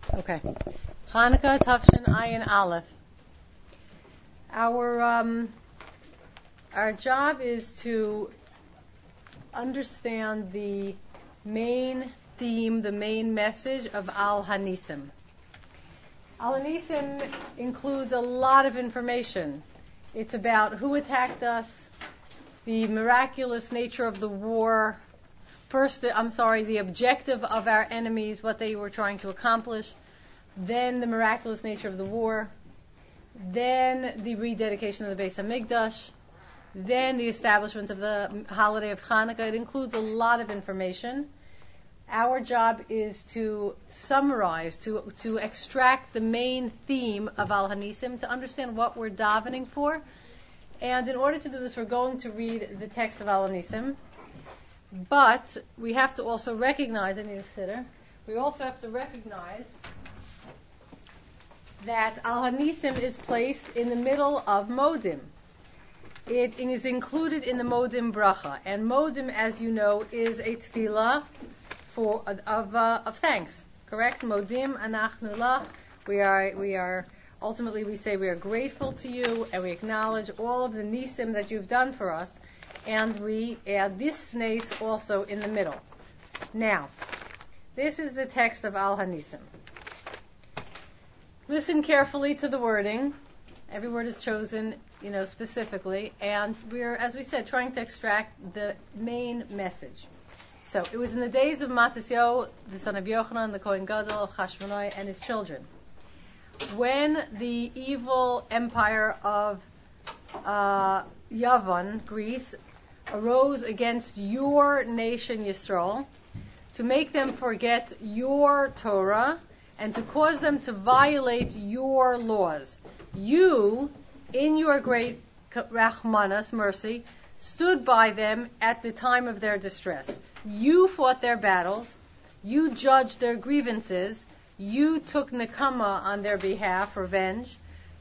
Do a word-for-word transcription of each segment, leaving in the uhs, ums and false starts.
Okay. Chanukah Tafshin Ayin Aleph. Our um, our job is to understand the main theme, the main message of Al Hanisim. Al Hanisim includes a lot of information. It's about who attacked us, the miraculous nature of the war. First, I'm sorry, the objective of our enemies, what they were trying to accomplish. Then the miraculous nature of the war. Then the rededication of the Beis Hamikdash. Then the establishment of the holiday of Hanukkah. It includes a lot of information. Our job is to summarize, to to extract the main theme of Al Hanisim, to understand what we're davening for. And in order to do this, we're going to read the text of Al Hanisim. But we have to also recognize, I need a sitter, we also have to recognize that Al Hanisim is placed in the middle of Modim. It is included in the Modim Bracha. And Modim, as you know, is a tefillah for of uh, of thanks. Correct? Modim anachnu lach. We are we are ultimately we say we are grateful to you and we acknowledge all of the nisim that you've done for us, and we add this nes also in the middle. Now, this is the text of Al Hanisim. Listen carefully to the wording. Every word is chosen, you know, specifically, and we're, as we said, trying to extract the main message. So, it was in the days of Matisyahu, the son of Yochanan, the Kohen Gadol of Chashmonai, and his children, when the evil empire of uh, Yavan, Greece, arose against your nation Yisrael to make them forget your Torah and to cause them to violate your laws. You, in your great Rachmanas, mercy, stood by them at the time of their distress. You fought their battles. You judged their grievances. You took nekama on their behalf, revenge.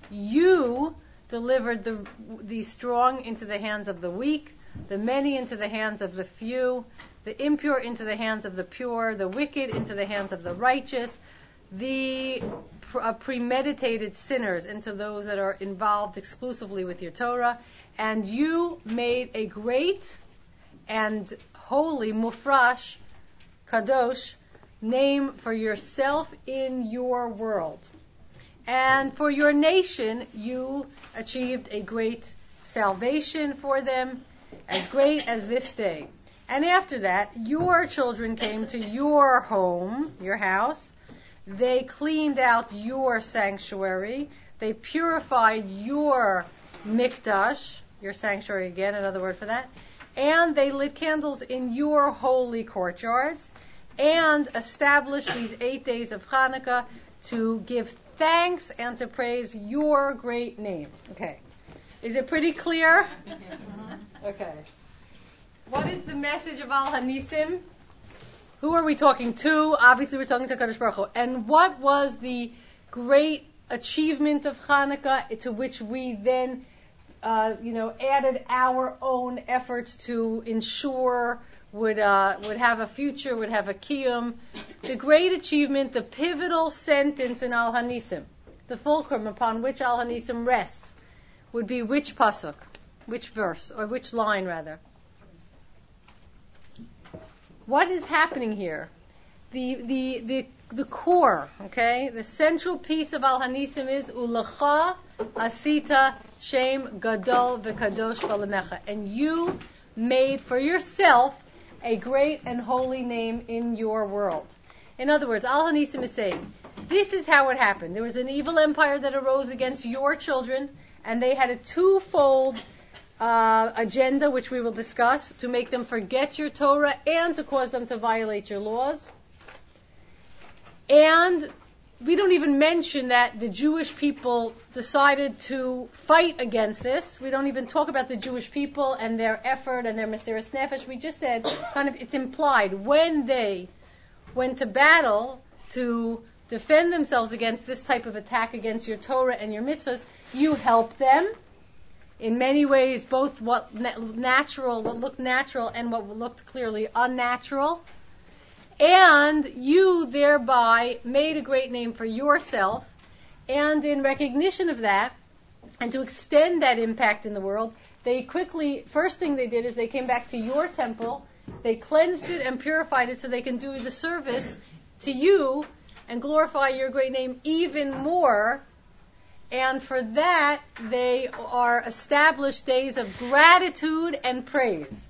You delivered the, the strong into the hands of the weak, the many into the hands of the few, the impure into the hands of the pure, the wicked into the hands of the righteous, the uh, premeditated sinners into those that are involved exclusively with your Torah, and you made a great and holy mufrash, kadosh, name for yourself in your world. And for your nation, you achieved a great salvation for them, as great as this day. And after that, your children came to your home, your house. They cleaned out your sanctuary. They purified your mikdash, your sanctuary again, another word for that. And they lit candles in your holy courtyards and established these eight days of Hanukkah to give thanks and to praise your great name. Okay. Is it pretty clear? Okay. What is the message of Al Hanisim? Who are we talking to? Obviously, we're talking to Kadosh Baruch Hu. And what was the great achievement of Hanukkah to which we then, uh, you know, added our own efforts to ensure would uh, would have a future, would have a kiyum? The great achievement, the pivotal sentence in Al Hanisim, the fulcrum upon which Al Hanisim rests, would be which pasuk, which verse, or which line rather? What is happening here? The the the the core, okay, the central piece of Al Hanisim is Ulecha Asita Shem Gadol V'Kadosh V'Lemecha, and you made for yourself a great and holy name in your world. In other words, Al Hanisim is saying, this is how it happened. There was an evil empire that arose against your children, and they had a twofold Uh, agenda, which we will discuss, to make them forget your Torah and to cause them to violate your laws. And we don't even mention that the Jewish people decided to fight against this. We don't even talk about the Jewish people and their effort and their Mesiras Nefesh. We just said, kind of, it's implied, when they went to battle to defend themselves against this type of attack against your Torah and your mitzvahs, you helped them. In many ways, both what natural, what looked natural and what looked clearly unnatural. And you thereby made a great name for yourself. And in recognition of that, and to extend that impact in the world, they quickly, first thing they did is they came back to your temple, they cleansed it and purified it so they can do the service to you and glorify your great name even more. And for that, they are established days of gratitude and praise.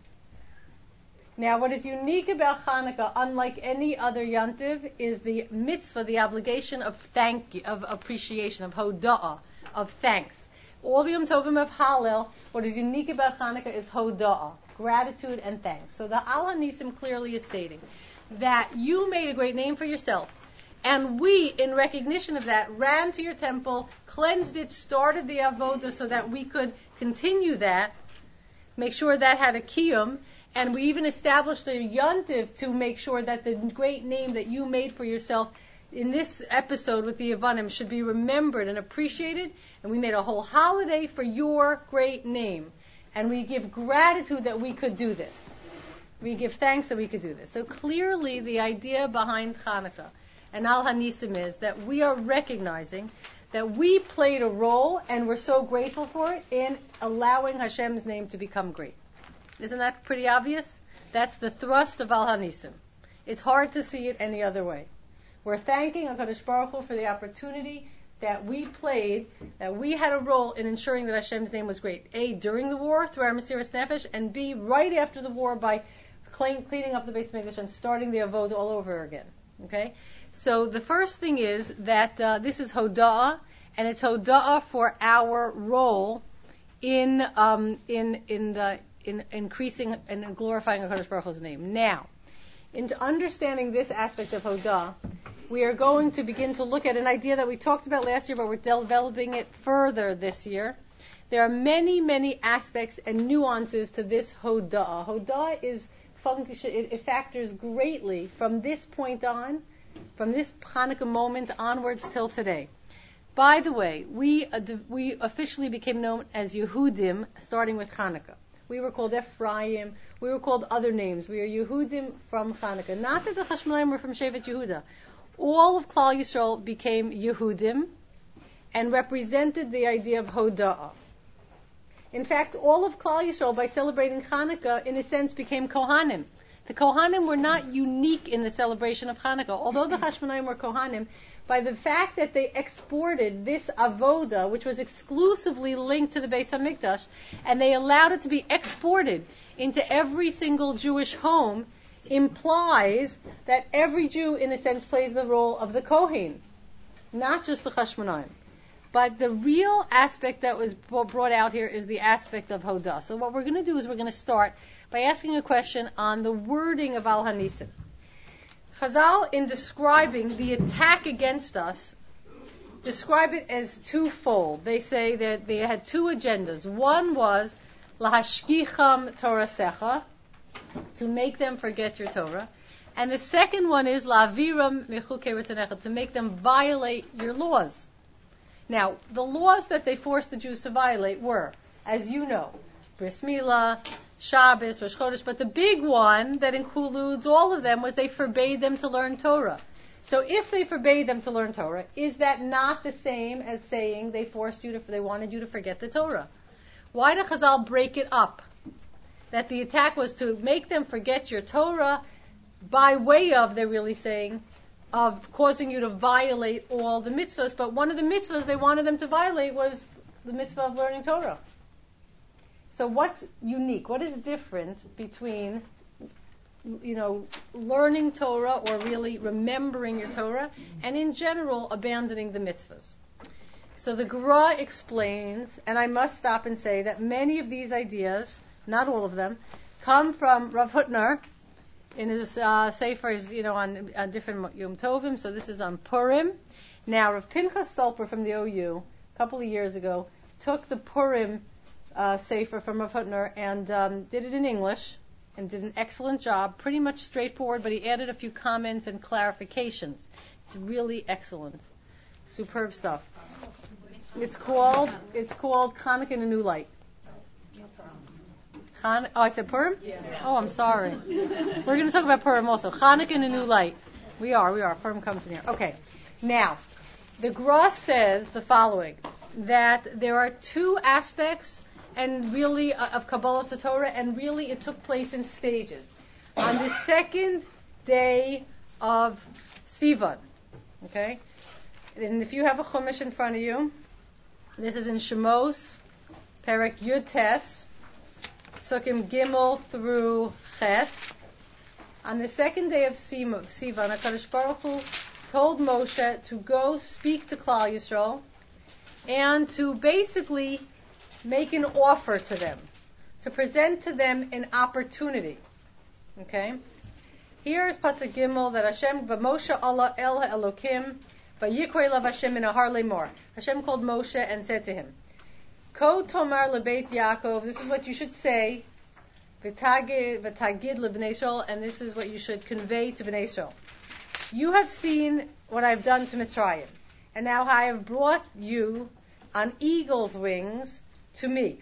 Now, what is unique about Hanukkah, unlike any other Yontiv, is the mitzvah, the obligation of thank you, of appreciation, of hoda'ah, of thanks. All the Yom Tovim of Hallel, what is unique about Hanukkah is hoda'ah, gratitude and thanks. So the Al HaNisim clearly is stating that you made a great name for yourself, and we, in recognition of that, ran to your temple, cleansed it, started the avodah so that we could continue that, make sure that had a kiyum. And we even established a yontiv to make sure that the great name that you made for yourself in this episode with the Yevanim should be remembered and appreciated. And we made a whole holiday for your great name. And we give gratitude that we could do this. We give thanks that we could do this. So clearly the idea behind Hanukkah and Al HaNisim is that we are recognizing that we played a role, and we're so grateful for it, in allowing Hashem's name to become great. Isn't that pretty obvious? That's the thrust of Al HaNisim. It's hard to see it any other way. We're thanking HaKadosh Baruch Hu for the opportunity that we played, that we had a role in ensuring that Hashem's name was great. A, during the war, through our Mesiras Nefesh, and B, right after the war by clean, cleaning up the Beis Mikdash and starting the Avodah all over again. Okay? So the first thing is that uh, this is Hoda'ah, and it's Hoda'ah for our role in um, in in the in increasing and glorifying HaKadosh Baruch Hu's name. Now, into understanding this aspect of Hoda'ah, we are going to begin to look at an idea that we talked about last year, but we're developing it further this year. There are many, many aspects and nuances to this Hoda'ah. Hoda'ah is function, it, it factors greatly from this point on, from this Hanukkah moment onwards till today. By the way, we uh, we officially became known as Yehudim, starting with Hanukkah. We were called Ephraim. We were called other names. We are Yehudim from Hanukkah. Not that the Chashmonaim were from Shevet Yehuda. All of Klal Yisrael became Yehudim and represented the idea of Hoda'ah. In fact, all of Klal Yisrael, by celebrating Hanukkah, in a sense, became Kohanim. The Kohanim were not unique in the celebration of Hanukkah. Although the Chashmonaim were Kohanim, by the fact that they exported this avoda, which was exclusively linked to the Beis HaMikdash, and they allowed it to be exported into every single Jewish home, implies that every Jew, in a sense, plays the role of the Kohen, not just the Chashmonaim. But the real aspect that was brought out here is the aspect of Hodah. So what we're going to do is we're going to start by asking a question on the wording of Al HaNisim. Chazal, in describing the attack against us, describe it as twofold. They say that they had two agendas. One was lahashkicham Torasecha, to make them forget your Torah, and the second one is la'aviram mechukei rotzonecha, to make them violate your laws. Now, the laws that they forced the Jews to violate were, as you know, Bris Milah, Shabbos, Rosh Chodesh, but the big one that includes all of them was they forbade them to learn Torah. So if they forbade them to learn Torah, is that not the same as saying they forced you to, they wanted you to forget the Torah? Why did Chazal break it up? That the attack was to make them forget your Torah by way of, they're really saying, of causing you to violate all the mitzvahs. But one of the mitzvahs they wanted them to violate was the mitzvah of learning Torah. So what's unique? What is different between, you know, learning Torah or really remembering your Torah and in general abandoning the mitzvahs? So the Gemara explains, and I must stop and say that many of these ideas, not all of them, come from Rav Hutner in his uh, Seifers, you know, on, on different Yom Tovim. So this is on Purim. Now, Rav Pinchas Stolper from the O U, a couple of years ago, took the Purim uh, Sefer from Rav Hutner and um, did it in English and did an excellent job, pretty much straightforward, but he added a few comments and clarifications. It's really excellent. Superb stuff. It's called, it's called Hanukkah in a New Light. Han- oh, I said Purim? Yeah. Oh, I'm sorry. We're going to talk about Purim also. Hanukkah in a new light. We are, we are. Purim comes in here. Okay. Now, the Gra says the following, that there are two aspects and really uh, of Kabbalah Satorah, and really it took place in stages. On the second day of Sivan, okay? And if you have a Chumash in front of you, this is in Shemos, Perek Yud Tes, Sukkim Gimel through Ches. On the second day of Sivan, HaKadosh Baruch Hu told Moshe to go speak to Klal Yisrael and to basically make an offer to them, to present to them an opportunity. Okay? Here is Pasuk Gimel that Hashem, Moshe Allah El Elokim, Vayikra Elav Hashem in a har lemor. Hashem called Moshe and said to him, Ko Tomar Lebeit Yaakov, this is what you should say, V'tagid L'bnei Yisrael, and this is what you should convey to Bnei Yisrael. You have seen what I've done to Mitzrayim, and now I have brought you on eagle's wings to me.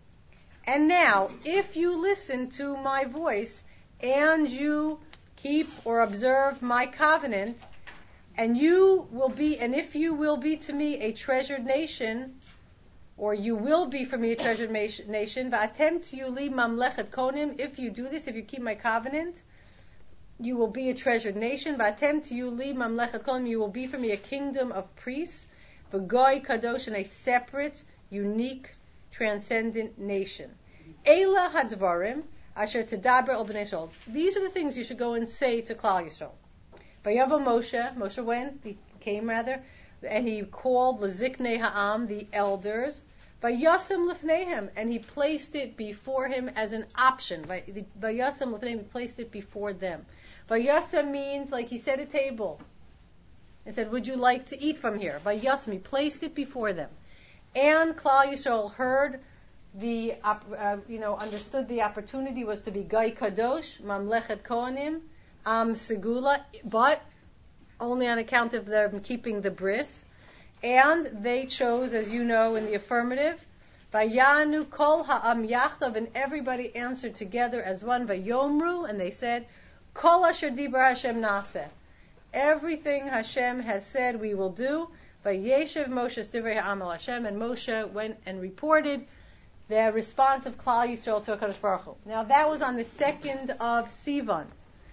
And now, if you listen to my voice, and you keep or observe my covenant, and you will be, and if you will be to me a treasured nation, or you will be for me a treasured nation, va'atem you li mamlechet konim, if you do this, if you keep my covenant, you will be a treasured nation, va'atem you li mamlechet konim, you will be for me a kingdom of priests, v'goy kadosh, and a separate, unique, transcendent nation. Eila hadvarim, asher tedaber al bnei Yisrael. These are the things you should go and say to Klal Yisrael. Vayavo Moshe, Moshe went, he came rather, and he called Leziknei Ha'am, the elders, Vayasem Lefnehem, and he placed it before him as an option. Vayasem Lefnehem, he placed it before them. Vayasem means, like he set a table, and said, would you like to eat from here? Vayasem, he placed it before them. And Klal Yisrael heard the, uh, you know, understood the opportunity was to be Gai Kadosh, Mamlechet Kohanim, Am Segula, but only on account of them keeping the bris. And they chose, as you know, in the affirmative, Vayanu Kol Ha'am Yachdav, and everybody answered together as one, Vayomru, and they said, Kol Asher Dibar Hashem Naseh. Everything Hashem has said we will do. Vayeshev Moshe Divrei Ha'am El Hashem, and Moshe went and reported the response of Klal Yisrael to HaKadosh Baruch Hu. Now that was on the second of Sivan.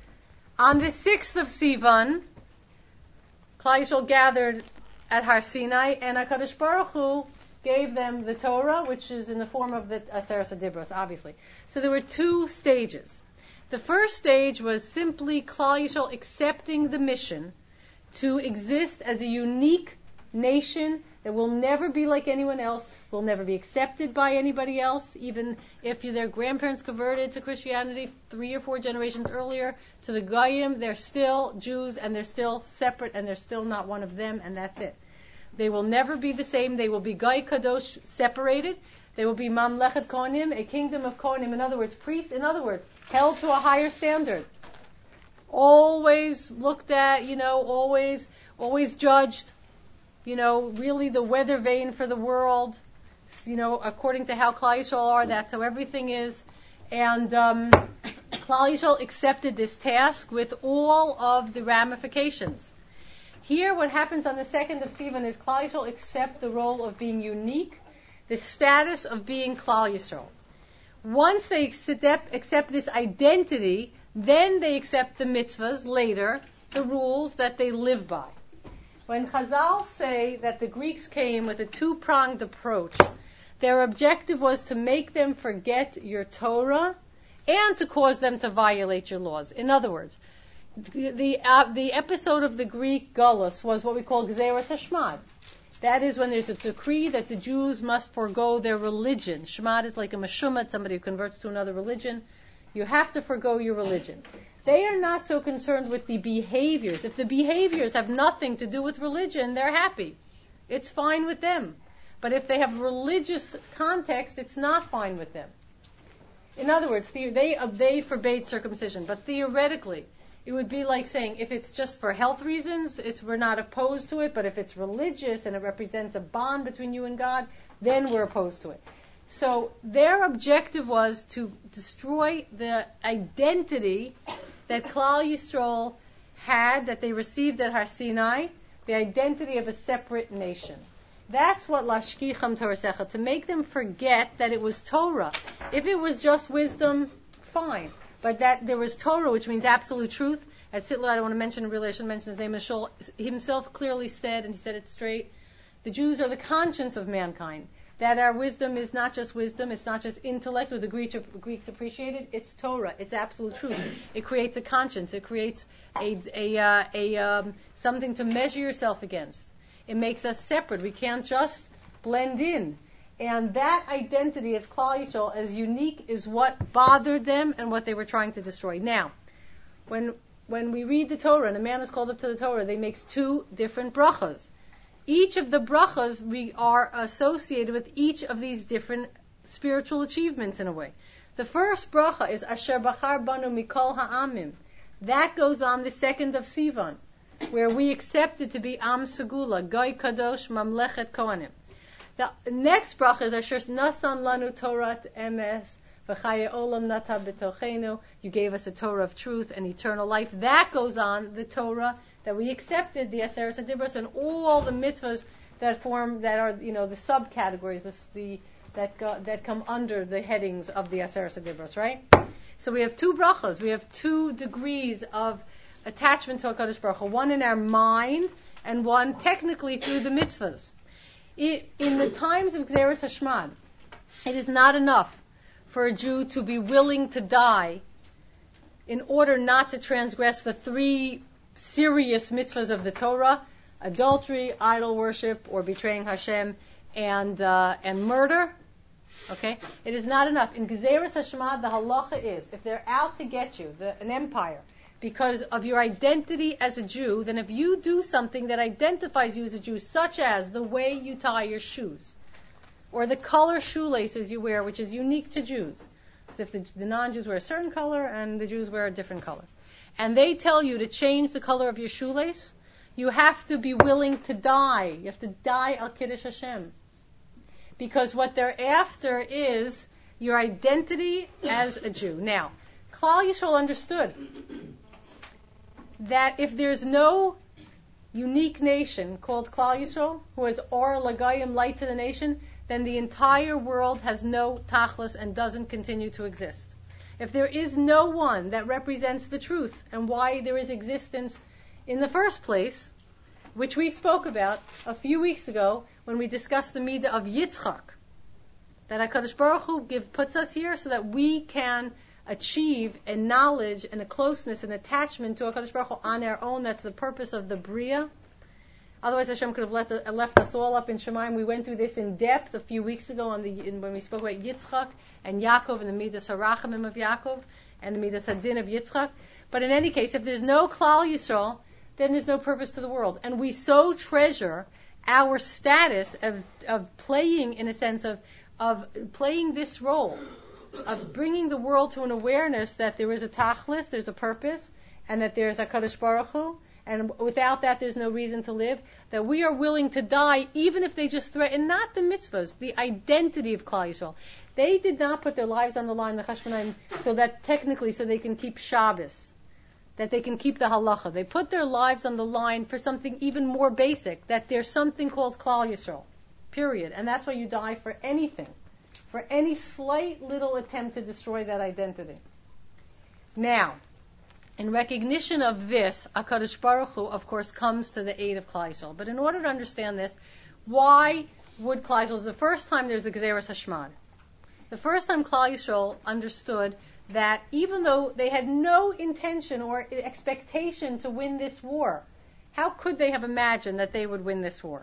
On the sixth of Sivan, Klal Yisrael gathered at Har Sinai, and HaKadosh Baruch Hu gave them the Torah, which is in the form of the Aseres HaDibros, obviously. So there were two stages. The first stage was simply Klal Yisrael accepting the mission to exist as a unique nation that will never be like anyone else, will never be accepted by anybody else, even if their grandparents converted to Christianity three or four generations earlier. To the Goyim, they're still Jews, and they're still separate, and they're still not one of them, and that's it. They will never be the same. They will be Goy Kadosh, separated. They will be Mamlechet Kohanim, a kingdom of Kohanim, in other words, priests, in other words, held to a higher standard. Always looked at, you know, always, always judged. You know, really the weather vane for the world. You know, according to how Klal Yisrael are, that's how everything is. And um, Klal Yisrael accepted this task with all of the ramifications. Here, what happens on the second of Sivan is Klal Yisrael accept the role of being unique, the status of being Klal Yisrael. Once they accept, accept this identity, then they accept the mitzvahs later, the rules that they live by. When Chazal say that the Greeks came with a two-pronged approach, their objective was to make them forget your Torah and to cause them to violate your laws. In other words, the the, uh, the episode of the Greek Gullus was what we call Gzeras HaShmad. That is when there's a decree that the Jews must forego their religion. Shmad is like a meshumad, somebody who converts to another religion. You have to forego your religion. They are not so concerned with the behaviors. If the behaviors have nothing to do with religion, they're happy. It's fine with them. But if they have religious context, it's not fine with them. In other words, they, they forbade circumcision. But theoretically, it would be like saying, if it's just for health reasons, it's, we're not opposed to it. But if it's religious and it represents a bond between you and God, then we're opposed to it. So their objective was to destroy the identity that Klal Yisrael had, that they received at Har Sinai, the identity of a separate nation. That's what Lashkicham Torasecha, to make them forget that it was Torah. If it was just wisdom, fine. But that there was Torah, which means absolute truth. As Sitler, I don't want to mention, really I shouldn't mention his name, Mishol himself clearly said, and he said it straight, the Jews are the conscience of mankind. That our wisdom is not just wisdom, it's not just intellect, or the Greeks, Greeks appreciated, it's Torah, it's absolute truth. It creates a conscience, it creates a, a, uh, a um, something to measure yourself against. It makes us separate. We can't just blend in. And that identity of Klal Yisrael as unique is what bothered them and what they were trying to destroy. Now, when when we read the Torah and a man is called up to the Torah, they make two different brachas. Each of the brachas we are associated with each of these different spiritual achievements in a way. The first bracha is Asher Bachar Banu Mikol Ha'amim. That goes on the second of Sivan, where we accepted to be Am Segula, Goy Kadosh, Mamlechet Kohanim. The next bracha is Asher Nasan Lanu Torat Emes V'Chaye Olam Nata B'Tochenu. You gave us a Torah of truth and eternal life. That goes on the Torah that we accepted, the Aseret HaDibros, and all the mitzvahs that form, that are, you know, the subcategories, the, the that go, that come under the headings of the Aseret HaDibros, right? So we have two brachas. We have two degrees of attachment to HaKadosh Baruch Hu. One in our mind, and one technically through the mitzvahs. It, in the times of Gzeres Hashmad, it is not enough for a Jew to be willing to die in order not to transgress the three serious mitzvahs of the Torah: adultery, idol worship, or betraying Hashem, and uh, and murder. Okay, it is not enough. In Gezeres Hashmad, the halacha is, if they're out to get you, the, an empire, because of your identity as a Jew, then if you do something that identifies you as a Jew, such as the way you tie your shoes, or the color shoelaces you wear, which is unique to Jews, so if the, the non-Jews wear a certain color and the Jews wear a different color, and they tell you to change the color of your shoelace, you have to be willing to die. You have to die al Kiddush Hashem. Because what they're after is your identity as a Jew. Now, Klal Yisrael understood that if there's no unique nation called Klal Yisrael, who is Or Lagayim, light to the nation, then the entire world has no tachlis and doesn't continue to exist. If there is no one that represents the truth and why there is existence in the first place, which we spoke about a few weeks ago when we discussed the midah of Yitzchak, that HaKadosh Baruch Hu give, puts us here so that we can achieve a knowledge and a closeness and attachment to HaKadosh Baruch Hu on our own. That's the purpose of the Bria. Otherwise, Hashem could have left, uh, left us all up in Shemaim. We went through this in depth a few weeks ago on the, in, when we spoke about Yitzchak and Yaakov and the Midas HaRachamim of Yaakov and the Midas HaDin of Yitzchak. But in any case, if there's no Klal Yisrael, then there's no purpose to the world. And we so treasure our status of, of playing, in a sense, of, of playing this role, of bringing the world to an awareness that there is a tachlis, there's a purpose, and that there's a Kadosh Baruch Hu, and without that there's no reason to live, that we are willing to die even if they just threaten, not the mitzvahs, the identity of Klal Yisrael. They did not put their lives on the line, the Chashmonaim, so that technically, so they can keep Shabbos, that they can keep the halacha. They put their lives on the line for something even more basic, that there's something called Klal Yisrael, period. And that's why you die for anything, for any slight little attempt to destroy that identity. Now, in recognition of this, HaKadosh Baruch Hu, of course, comes to the aid of Klal Yisrael. But in order to understand this, why would Klal Yisrael, the first time there's a Gezeres Hashmad, the first time Klal Yisrael understood that even though they had no intention or expectation to win this war, how could they have imagined that they would win this war?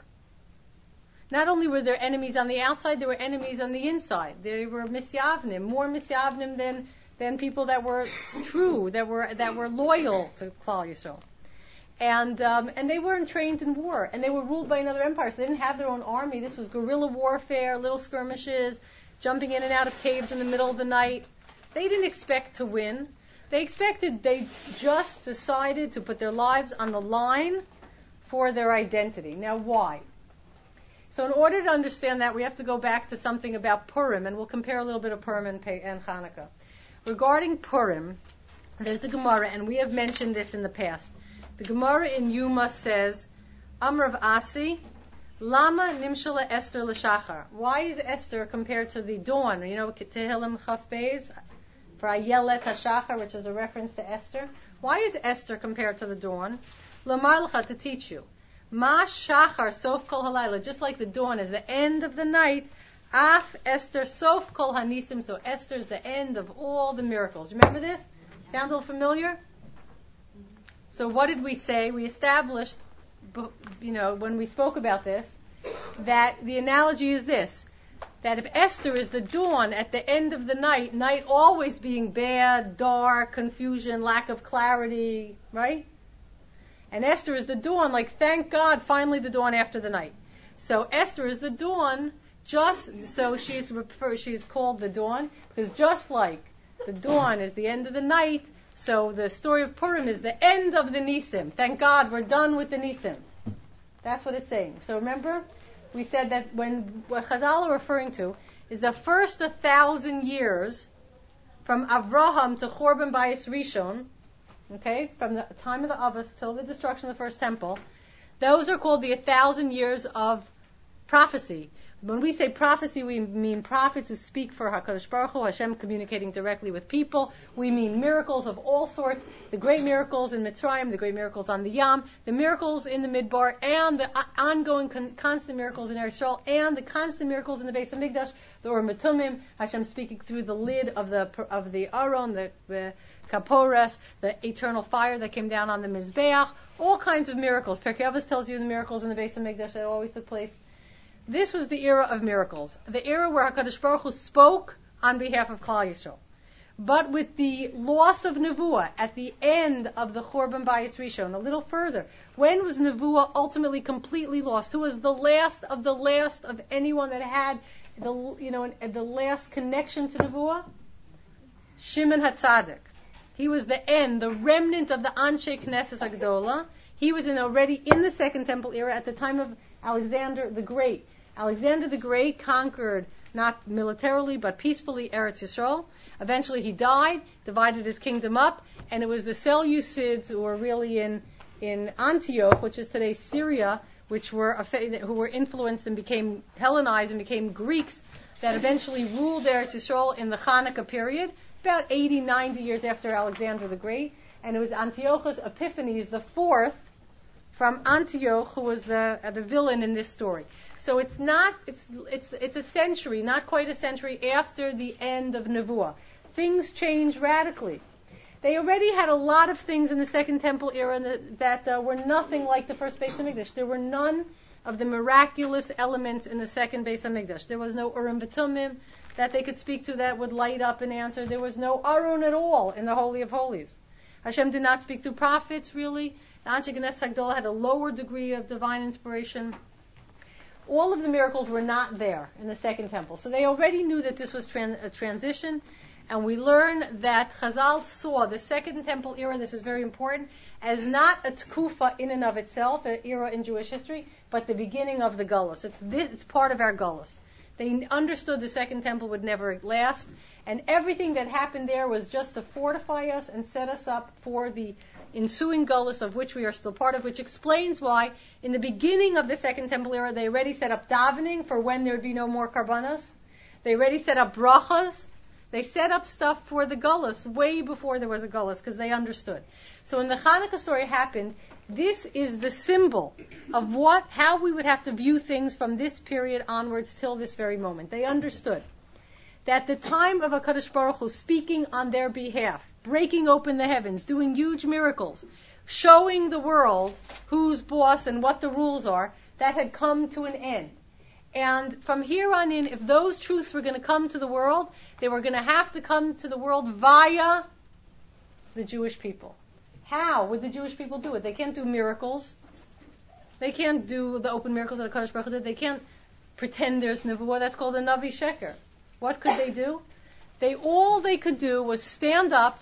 Not only were there enemies on the outside, there were enemies on the inside. They were misyavnim, more misyavnim than than people that were true, that were that were loyal to Klal Yisrael. And um, and they weren't trained in war, and they were ruled by another empire, so they didn't have their own army. This was guerrilla warfare, little skirmishes, jumping in and out of caves in the middle of the night. They didn't expect to win. They expected, they just decided to put their lives on the line for their identity. Now, why? So in order to understand that, we have to go back to something about Purim, and we'll compare a little bit of Purim and, and Hanukkah. Regarding Purim, there's a Gemara, and we have mentioned this in the past. The Gemara in Yuma says, Amrav Asi, Lama Nimshala Esther L'Shachar. Why is Esther compared to the dawn? You know, Tehillim Chaf Beis, for Ayelet HaShachar, which is a reference to Esther. Why is Esther compared to the dawn? Lamar L'cha, to teach you. Ma Shachar Sof Kol Halayla, just like the dawn is the end of the night, Af Esther Sof Kol Hanisim, so Esther is the end of all the miracles. Remember this? Sound a little familiar? So what did we say? We established, you know, when we spoke about this, that the analogy is this, that if Esther is the dawn at the end of the night, night always being bad, dark, confusion, lack of clarity, right? And Esther is the dawn, like, thank God, finally the dawn after the night. So Esther is the dawn, just, so she's refer, she's called the dawn, because just like the dawn is the end of the night, so the story of Purim is the end of the Nisim. Thank God, we're done with the Nisim. That's what it's saying. So remember, we said that when what Chazal are referring to is the first a thousand years from Avraham to Chorban Bayis Rishon, okay, from the time of the Avos till the destruction of the first temple, those are called the a thousand years of prophecy. When we say prophecy, we mean prophets who speak for HaKadosh Baruch Hu, Hashem communicating directly with people. We mean miracles of all sorts, the great miracles in Mitzrayim, the great miracles on the Yam, the miracles in the Midbar, and the ongoing con- constant miracles in Eretz Yisrael, and the constant miracles in the Beis HaMikdash, the Or Metumim, Hashem speaking through the lid of the of the Aron, the, the Kapores, the eternal fire that came down on the Mizbeach, all kinds of miracles. Pirkei Avos tells you the miracles in the Beis HaMikdash that always took place. This was the era of miracles, the era where HaKadosh Baruch Hu spoke on behalf of Klal Yisrael. But with the loss of Nevuah at the end of the Chorban Bayis Rishon, a little further, when was Nevuah ultimately completely lost? Who was the last of the last of anyone that had the, you know, the last connection to Nevuah? Shimon HaTzadik. He was the end, the remnant of the Anshe Knesset Agdola. He was in already in the Second Temple era at the time of Alexander the Great. Alexander the Great conquered, not militarily, but peacefully, Eretz Yisrael. Eventually he died, divided his kingdom up, and it was the Seleucids who were really in, in Antioch, which is today Syria, which were who were influenced and became Hellenized and became Greeks, that eventually ruled Eretz Yisrael in the Hanukkah period, about eighty, ninety years after Alexander the Great. And it was Antiochus Epiphanes the fourth from Antioch who was the uh, the villain in this story. So it's not, it's it's it's a century, not quite a century after the end of Nevuah. Things change radically. They already had a lot of things in the Second Temple era that, that uh, were nothing like the first Beis HaMikdash. There were none of the miraculous elements in the second Beis HaMikdash. There was no Urim V'Tumim that they could speak to that would light up and answer. There was no Aron at all in the Holy of Holies. Hashem did not speak through prophets, really. The Anshe Knesset Agdola had a lower degree of divine inspiration. All of the miracles were not there in the Second Temple. So they already knew that this was tran- a transition. And we learn that Chazal saw the Second Temple era, this is very important, as not a tkufa in and of itself, an era in Jewish history, but the beginning of the Gullus. It's this, it's part of our Gullus. They understood the Second Temple would never last, and everything that happened there was just to fortify us and set us up for the ensuing Gullus, of which we are still part of, which explains why in the beginning of the Second Temple era they already set up davening for when there would be no more karbanos. They already set up brachas. They set up stuff for the Gullus way before there was a Gullus because they understood. So when the Hanukkah story happened, this is the symbol of what, how we would have to view things from this period onwards till this very moment. They understood that the time of HaKadosh Baruch Hu speaking on their behalf, breaking open the heavens, doing huge miracles, showing the world who's boss and what the rules are, that had come to an end. And from here on in, if those truths were going to come to the world, they were going to have to come to the world via the Jewish people. How would the Jewish people do it? They can't do miracles. They can't do the open miracles that HaKadosh Baruch Hu did. They can't pretend there's Nevuah. That's called a Navi Sheker. What could they do? They all they could do was stand up,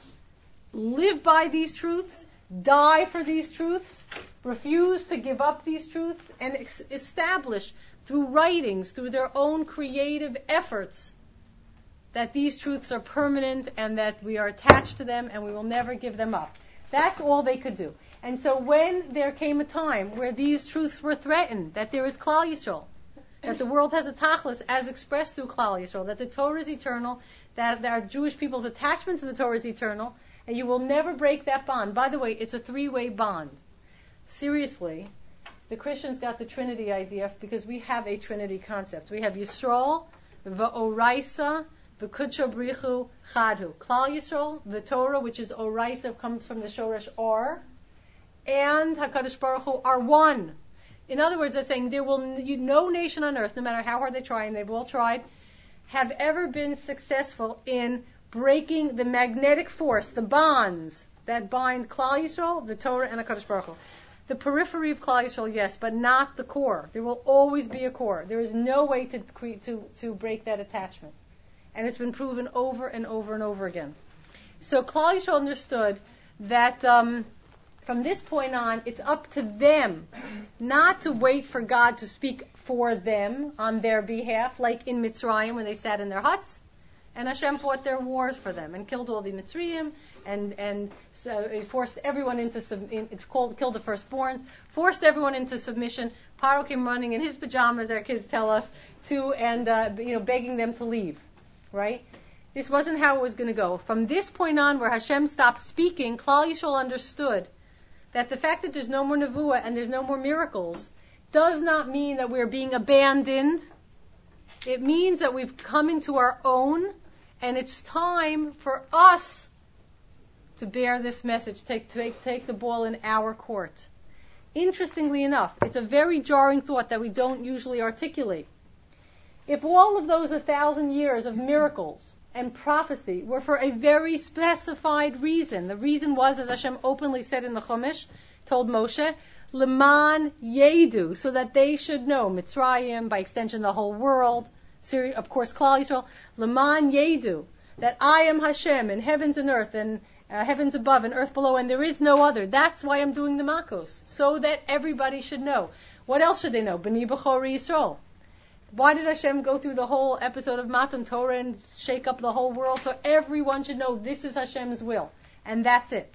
live by these truths, die for these truths, refuse to give up these truths, and ex- establish through writings, through their own creative efforts, that these truths are permanent and that we are attached to them and we will never give them up. That's all they could do. And so when there came a time where these truths were threatened, that there is Klal Yisrael, that the world has a tachlis as expressed through Klal Yisrael, that the Torah is eternal, that our Jewish people's attachment to the Torah is eternal, and you will never break that bond. By the way, it's a three-way bond. Seriously, the Christians got the Trinity idea because we have a Trinity concept. We have Yisrael, V'oraisa, V'kudsho Brichu, Chadhu. Klal Yisrael, the Torah, which is Oraisa, comes from the Shoresh Or, and HaKadosh Baruch Hu are one. In other words, they're saying there will no nation on earth, no matter how hard they try, and they've all tried, have ever been successful in breaking the magnetic force, the bonds that bind Klal Yisrael, the Torah, and HaKadosh Baruch Hu. The periphery of Klal Yisrael, yes, but not the core. There will always be a core. There is no way to to to break that attachment, and it's been proven over and over and over again. So Klal Yisrael understood that. Um, From this point on, it's up to them not to wait for God to speak for them on their behalf, like in Mitzrayim when they sat in their huts, and Hashem fought their wars for them and killed all the Mitzrayim and and so it forced everyone into sub, in, it called killed the firstborns, forced everyone into submission. Paro came running in his pajamas, our kids tell us, to and uh, you know begging them to leave, right? This wasn't how it was going to go. From this point on, where Hashem stopped speaking, Klal Yisrael understood that the fact that there's no more nevuah and there's no more miracles does not mean that we're being abandoned. It means that we've come into our own, and it's time for us to bear this message, take, take, take the ball in our court. Interestingly enough, it's a very jarring thought that we don't usually articulate. If all of those a thousand years of miracles and prophecy were for a very specified reason. The reason was, as Hashem openly said in the Chumash, told Moshe, Leman Yedu, so that they should know, Mitzrayim, by extension the whole world, Syria, of course Klal Yisrael, Leman Yedu, that I am Hashem in heavens and earth, and uh, heavens above and earth below, and there is no other. That's why I'm doing the Makos, so that everybody should know. What else should they know? B'ni B'chori Yisrael. Why did Hashem go through the whole episode of Matan Torah and shake up the whole world? So everyone should know this is Hashem's will. And that's it.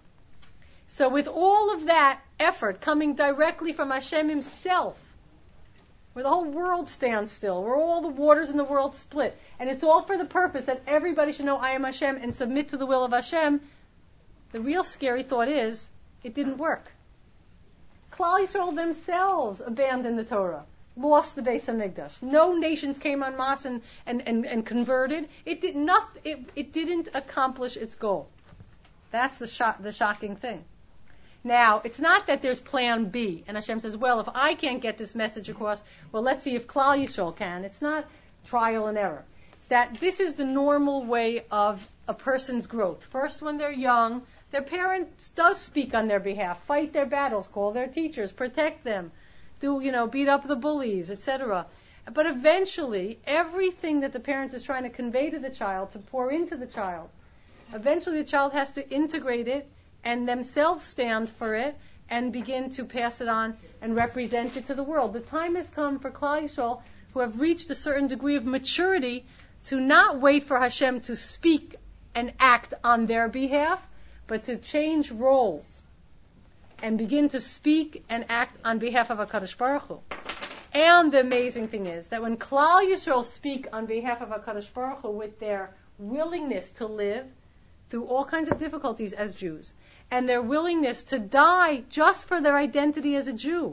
So with all of that effort coming directly from Hashem himself, where the whole world stands still, where all the waters in the world split, and it's all for the purpose that everybody should know I am Hashem and submit to the will of Hashem, the real scary thought is, it didn't work. Klal Yisrael themselves abandoned the Torah. Lost the Beis Hamikdash. No nations came en masse and, and, and, and converted. It did not. It, it didn't accomplish its goal. That's the shock, the shocking thing. Now, it's not that there's Plan B, and Hashem says, "Well, if I can't get this message across, well, let's see if Klal Yisrael can." It's not trial and error. It's that this is the normal way of a person's growth. First, when they're young, their parents does speak on their behalf, fight their battles, call their teachers, protect them. Do, you know, beat up the bullies, et cetera. But eventually, everything that the parent is trying to convey to the child, to pour into the child, eventually the child has to integrate it and themselves stand for it and begin to pass it on and represent it to the world. The time has come for Klal Yisrael, who have reached a certain degree of maturity, to not wait for Hashem to speak and act on their behalf, but to change roles and begin to speak and act on behalf of HaKadosh Baruch Hu. And the amazing thing is that when Klal Yisrael speak on behalf of HaKadosh Baruch Hu with their willingness to live through all kinds of difficulties as Jews, and their willingness to die just for their identity as a Jew,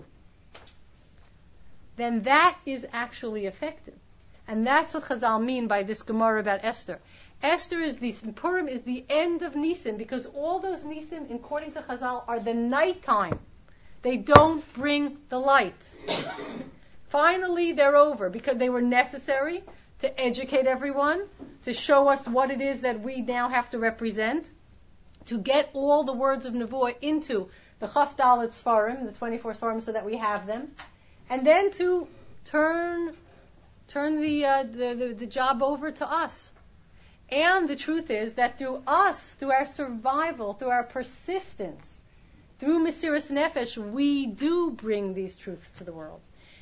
then that is actually effective. And that's what Chazal mean by this Gemara about Esther. Esther is the, Purim is the end of Nisan, because all those Nisan, according to Chazal, are the nighttime. They don't bring the light. Finally, they're over, because they were necessary to educate everyone, to show us what it is that we now have to represent, to get all the words of Nevuah into the Chaf Dalet Sfarim, the twenty-four Sfarim, so that we have them, and then to turn turn the, uh, the, the, the job over to us. And the truth is that through us, through our survival, through our persistence, through Mesiras Nefesh, we do bring these truths to the world.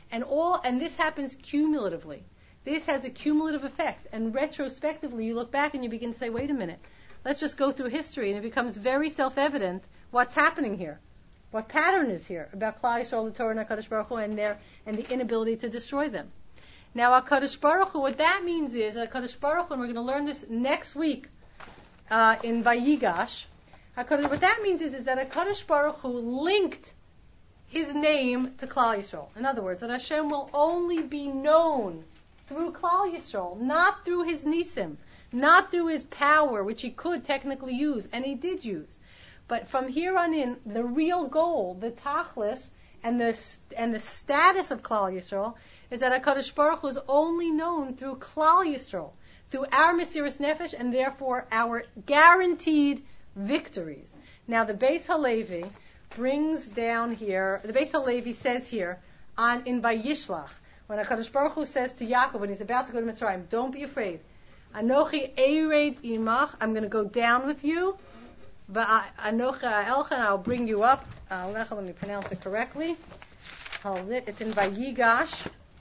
And all, and this happens cumulatively. This has a cumulative effect. And retrospectively, you look back and you begin to say, wait a minute, let's just go through history. And it becomes very self-evident what's happening here. What pattern is here about Klal Yisrael, the Torah, and HaKadosh Baruch Hu, and their, and the inability to destroy them. Now, HaKadosh Baruch Hu, what that means is, HaKadosh Baruch Hu, and we're going to learn this next week uh, in Vayigash, HaKadosh, what that means is, is that HaKadosh Baruch Hu linked His name to Klal Yisrael. In other words, that Hashem will only be known through Klal Yisrael, not through His Nisim, not through His power, which He could technically use, and He did use. But from here on in, the real goal, the tachlis, and the and the status of Klal Yisrael is that HaKadosh Baruch Hu is only known through Klal Yisrael, through our Mesiras Nefesh, and therefore our guaranteed victories. Now, the Beis Halevi brings down here, the Beis Halevi says here, on in Vayishlach, when HaKadosh Baruch Hu says to Yaakov, when he's about to go to Mitzrayim, don't be afraid. Anochi Eired Imach, I'm going to go down with you. But Anochi Elcha, and I'll bring you up. Alecha, let me pronounce it correctly. Hold it. It's in Vayigash.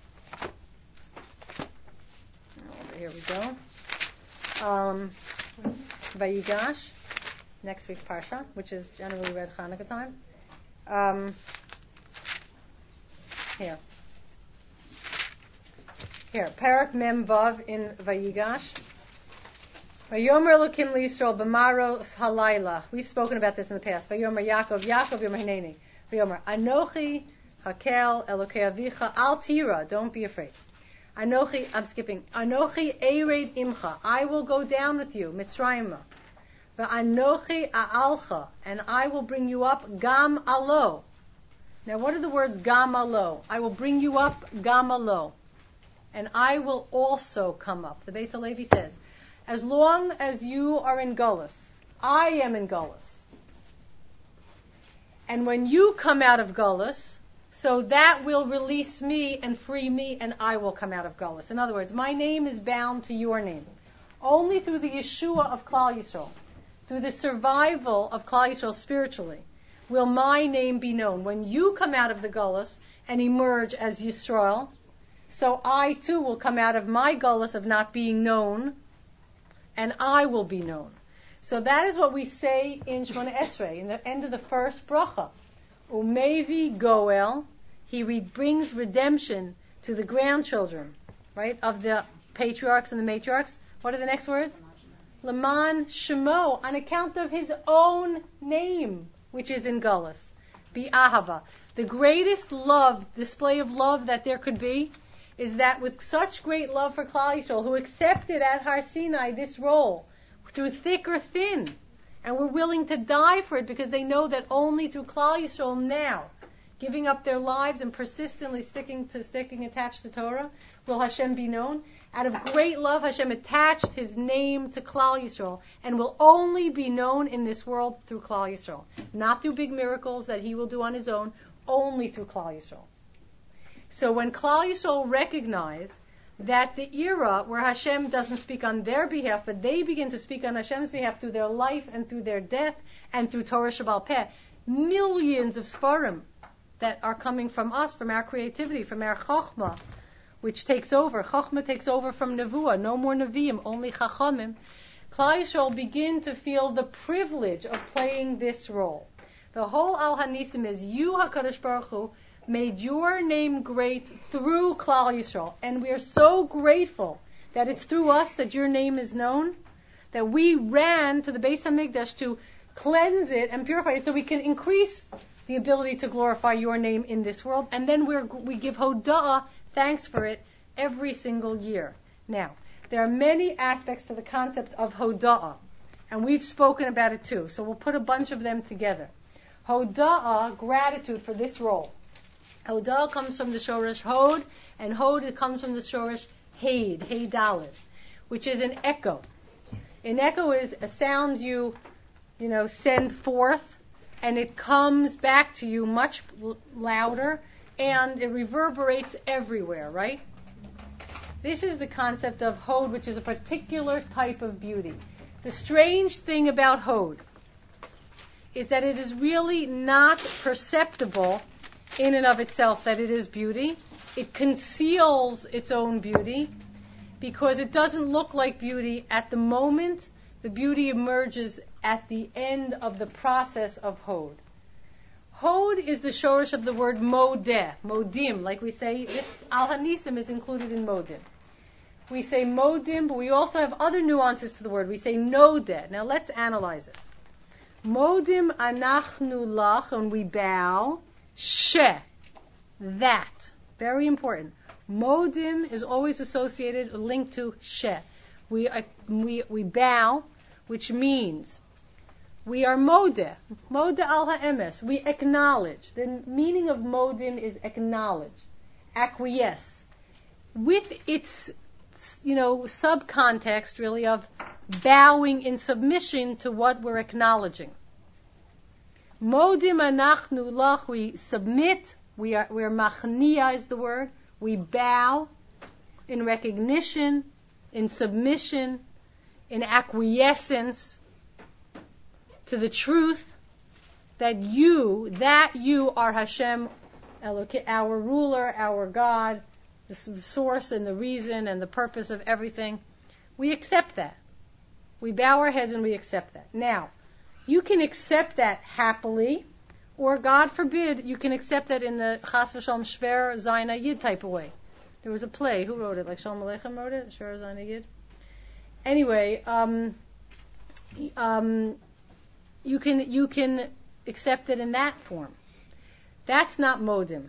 Oh, here we go. Um, Vayigash. Next week's Parsha, which is generally read Hanukkah time. Um, here. Here. Parak Mem Vav in Vayigash. Vayomer Elokim LiYisrael b'maros halayla. We've spoken about this in the past. Vayomer Yaakov, Yaakov Yomer Hineni. Vayomer Anochi Hakel Elokei Avicha Al Tira. Don't be afraid. Anochi, I'm skipping. Anochi Eired Imcha. I will go down with you. Mitzrayim. Va'anochi A'alcha. And I will bring you up Gam Alo. Now, what are the words Gam Alo? I will bring you up Gam Alo. And I will also come up. The Beis Halevi says, as long as you are in Gullus, I am in Gullus. And when you come out of Gullus, so that will release me and free me, and I will come out of Gullus. In other words, my name is bound to your name. Only through the Yeshua of Klal Yisrael, through the survival of Klal Yisrael spiritually, will my name be known. When you come out of the Gullus and emerge as Yisrael, so I too will come out of my Gullus of not being known, and I will be known. So that is what we say in Shemona Esrei, in the end of the first bracha. Umevi Goel, he re- brings redemption to the grandchildren, right, of the patriarchs and the matriarchs. What are the next words? Laman Shemo, on account of his own name, which is in Gullus. Bi Ahava. The greatest love, display of love that there could be, is that with such great love for Klal Yisrael, who accepted at Har Sinai this role, through thick or thin, and were willing to die for it because they know that only through Klal Yisrael now, giving up their lives and persistently sticking to sticking attached to Torah, will Hashem be known. Out of great love, Hashem attached His name to Klal Yisrael, and will only be known in this world through Klal Yisrael, not through big miracles that He will do on His own, only through Klal Yisrael. So when Klal Yisrael recognize that the era where Hashem doesn't speak on their behalf, but they begin to speak on Hashem's behalf through their life and through their death and through Torah Shebaal Peh, millions of Sfarim that are coming from us, from our creativity, from our Chochmah, which takes over. Chochmah takes over from Nevuah. No more Nevi'im, only Chachamim. Klal Yisrael begin to feel the privilege of playing this role. The whole Al Hanisim is you, HaKadosh Baruch Hu, made your name great through Klal Yisrael. And we are so grateful that it's through us that your name is known, that we ran to the Beis HaMikdash to cleanse it and purify it so we can increase the ability to glorify your name in this world. And then we're, we give Hoda'ah, thanks for it, every single year. Now, there are many aspects to the concept of Hoda'ah, and we've spoken about it too. So we'll put a bunch of them together. Hoda'ah, gratitude for this role. Hoda'ah comes from the Shoresh Hod, and Hod comes from the Shoresh Heid, Heid Daled, which is an echo. An echo is a sound you, you know, send forth, and it comes back to you much l- louder, and it reverberates everywhere, right? This is the concept of Hod, which is a particular type of beauty. The strange thing about Hod is that it is really not perceptible in and of itself that it is beauty. It conceals its own beauty because it doesn't look like beauty at the moment. The beauty emerges at the end of the process of hod. Hod is the shorish of the word modeh, modim, like we say. This al hanisim is included in modim. We say modim, but we also have other nuances to the word. We say nodeh. Now let's analyze this. Modim anachnu lach, and we bow. She, that. Very important. Modim is always associated, linked to she. We, uh, we, we bow, which means we are modeh. Modeh al ha'emes. We acknowledge. The meaning of modim is acknowledge, acquiesce. With its, you know, subcontext really of bowing in submission to what we're acknowledging. Modim anachnu lach, we submit, we are, we're machnia is the word, we bow in recognition, in submission, in acquiescence to the truth that you, that you are Hashem, our ruler, our God, the source and the reason and the purpose of everything. We accept that. We bow our heads and we accept that. Now, you can accept that happily, or God forbid, you can accept that in the Chas v'Shalom Shver Zayin Yid type of way. There was a play. Who wrote it? Like Shalom Aleichem wrote it? Shver Zayin Yid? Anyway, um, um, you can you can accept it in that form. That's not modim.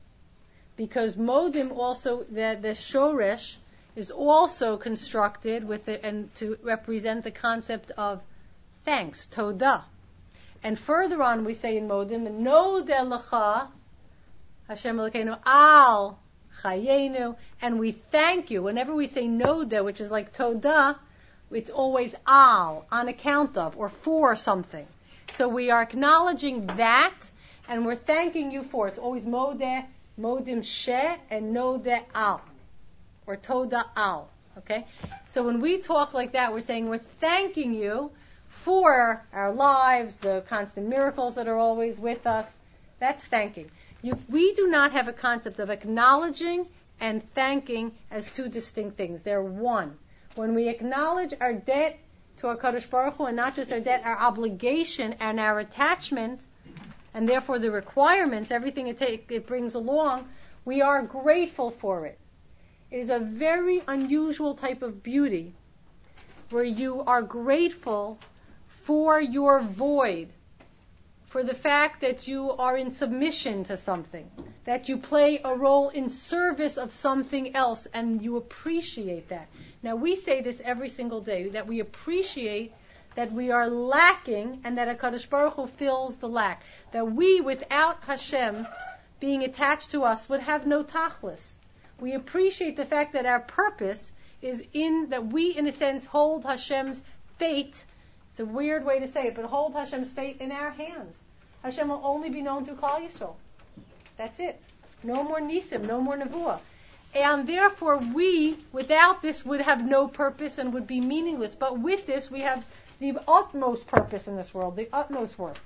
Because modim also, the, the shoresh is also constructed with it and to represent the concept of thanks, todah. And further on we say in modim, nodeh lecha, Hashem Elokeinu, al chayenu, and we thank you. Whenever we say nodeh, which is like todah, it's always al, on account of, or for something. So we are acknowledging that, and we're thanking you for it. It's always modeh, modim she, and nodeh al, or todah al. Okay? So when we talk like that, we're saying we're thanking you for our lives, the constant miracles that are always with us. That's thanking. You, we do not have a concept of acknowledging and thanking as two distinct things. They're one. When we acknowledge our debt to our Kadosh Baruch Hu, and not just our debt, our obligation and our attachment, and therefore the requirements, everything it, take, it brings along, we are grateful for it. It is a very unusual type of beauty where you are grateful for your void, for the fact that you are in submission to something, that you play a role in service of something else, and you appreciate that. Now, we say this every single day, that we appreciate that we are lacking and that HaKadosh Baruch Hu fills the lack. That we, without Hashem being attached to us, would have no tachlis. We appreciate the fact that our purpose is in, that we, in a sense, hold Hashem's fate. It's a weird way to say it, but hold Hashem's fate in our hands. Hashem will only be known through Klal Yisrael. That's it. No more Nisim, no more Nevuah. And therefore we, without this, would have no purpose and would be meaningless. But with this, we have the utmost purpose in this world, the utmost worth.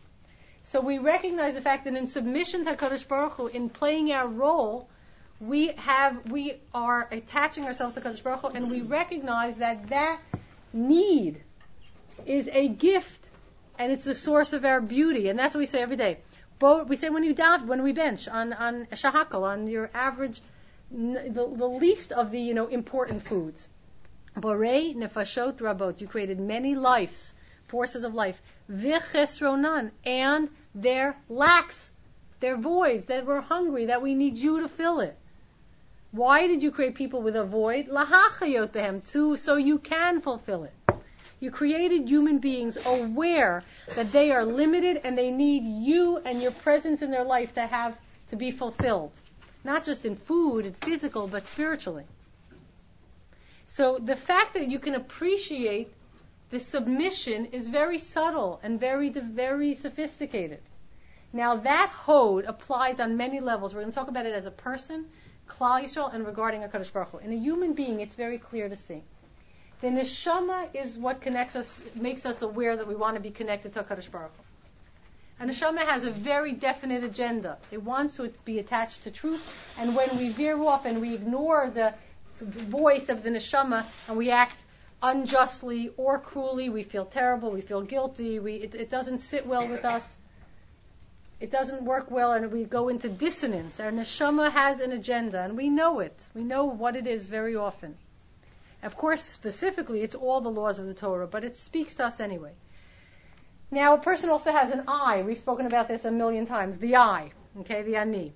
So we recognize the fact that in submission to HaKadosh Baruch Hu, in playing our role, we have, we are attaching ourselves to HaKadosh Baruch Hu, and we recognize that that need is a gift, and it's the source of our beauty. And that's what we say every day. Bo- we say when you daven, when we bench on on shahakal, on your average, the, the least of the you know important foods. Borei nefashot rabot. You created many lives, forces of life. V'chesronan, and their lacks, their voids, that we're hungry, that we need you to fill it. Why did you create people with a void? Lahachayot behem, to so you can fulfill it. You created human beings aware that they are limited and they need you and your presence in their life to have to be fulfilled. Not just in food and physical, but spiritually. So the fact that you can appreciate the submission is very subtle and very, very sophisticated. Now that hod applies on many levels. We're going to talk about it as a person, Klal Yisrael, and regarding HaKadosh Baruch Hu. In a human being, it's very clear to see. The neshama is what connects us, makes us aware that we want to be connected to HaKadosh Baruch Hu. A neshama has a very definite agenda. It wants to be attached to truth, and when we veer off and we ignore the voice of the neshama and we act unjustly or cruelly, we feel terrible, we feel guilty, we, it, it doesn't sit well with us, it doesn't work well, and we go into dissonance. Our neshama has an agenda, and we know it. We know what it is very often. Of course, specifically, it's all the laws of the Torah, but it speaks to us anyway. Now, a person also has an eye. We've spoken about this a million times. The eye, okay, the ani.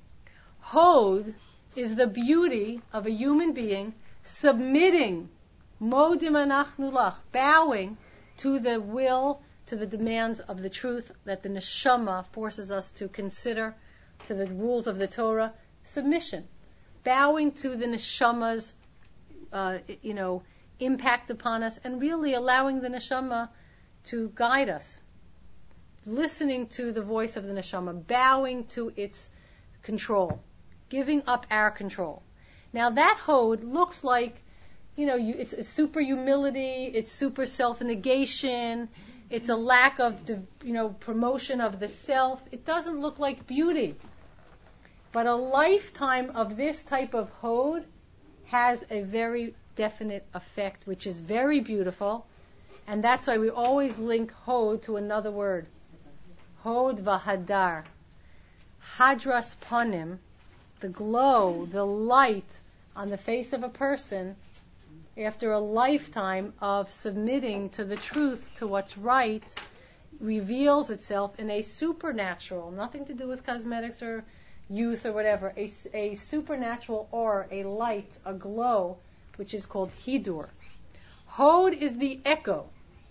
Hod is the beauty of a human being submitting, modim anachnu lach, bowing to the will, to the demands of the truth that the neshama forces us to consider, to the rules of the Torah. Submission, bowing to the neshama's, uh, you know, impact upon us, and really allowing the neshama to guide us, listening to the voice of the neshama, bowing to its control, giving up our control. Now that hod looks like, you know, you, it's, it's super humility, it's super self-negation, it's a lack of, you know, promotion of the self. It doesn't look like beauty. But a lifetime of this type of hod has a very definite effect, which is very beautiful. And that's why we always link hod to another word. Hod v'hadar. Hadras panim, the glow, the light on the face of a person after a lifetime of submitting to the truth, to what's right, reveals itself in a supernatural, nothing to do with cosmetics or youth or whatever, a, a supernatural aura, a light, a glow, which is called hidur. Hod is the echo.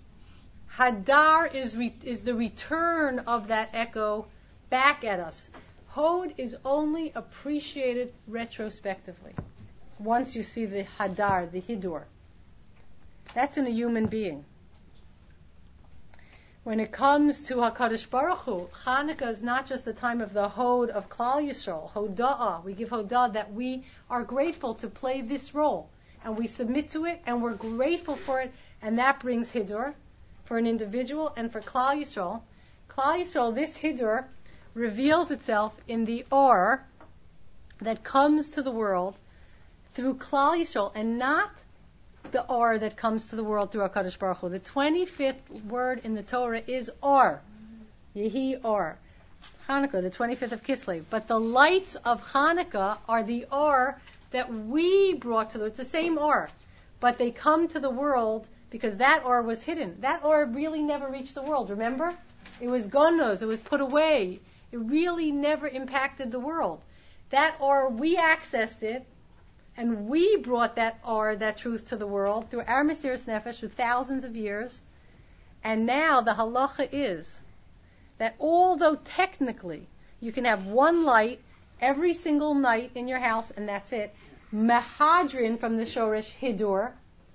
Hadar is re, is the return of that echo back at us. Hod is only appreciated retrospectively. Once you see the hadar, the hidur. That's in a human being. When it comes to HaKadosh Baruch Hu, Hanukkah is not just the time of the Hod of Klal Yisrael, Hoda'ah. We give Hoda'ah that we are grateful to play this role. And we submit to it, and we're grateful for it, and that brings hidur for an individual and for Klal Yisrael. Klal Yisrael, this hidur reveals itself in the or that comes to the world through Klal Yisrael, and not the or that comes to the world through HaKadosh Baruch Hu. The twenty-fifth word in the Torah is or. Yehi or. Hanukkah, the twenty-fifth of Kislev. But the lights of Hanukkah are the or that we brought to the, it's the same or, but they come to the world because that or was hidden. That or really never reached the world, remember? It was gonos, it was put away. It really never impacted the world. That or, we accessed it, and we brought that or, that truth to the world through our Mesiras Nefesh for thousands of years. And now the halacha is that although technically you can have one light every single night in your house, and that's it. Mahadrin from the Shoresh Hidur